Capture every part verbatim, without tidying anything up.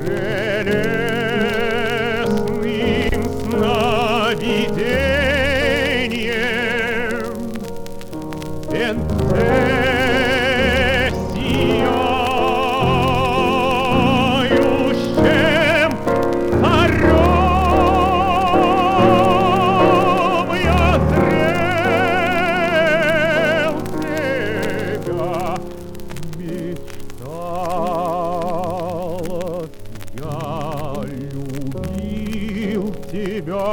прелестным сновидением. Пенсесияющим царем я зрел тебя, мечтала, я любил тебя,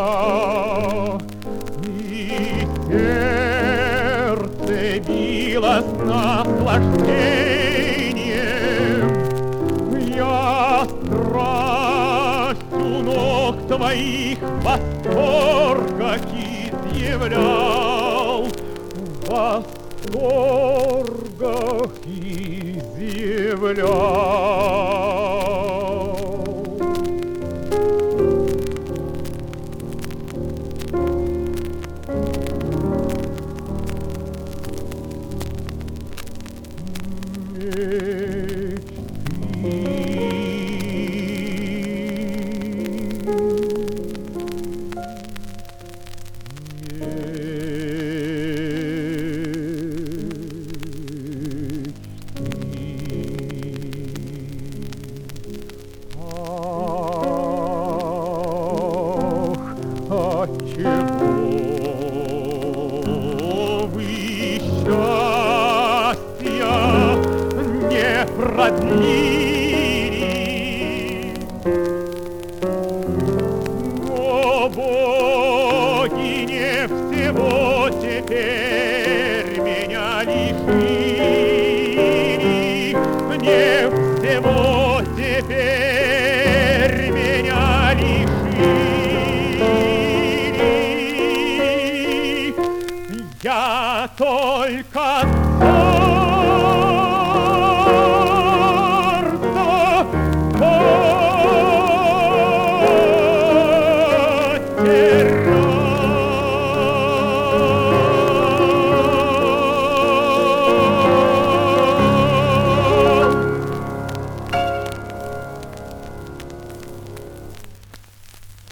и сердце билось с наслаждением. Я страстью ног твоих восторга изъявлял, в восторгах изъявлял. Отчего вы счастья не продлили? Но богине всего теперь меня лишили, не всего теперь меня лишили. Я только